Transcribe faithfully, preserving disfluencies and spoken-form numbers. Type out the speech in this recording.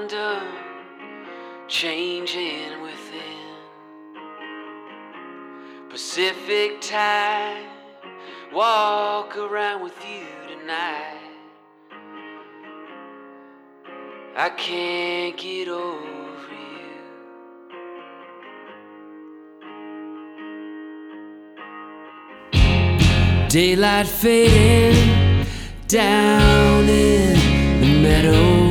undone, changing within. Pacific tide, walk around with you tonight. I can't get over you. Daylight fading down in the meadow.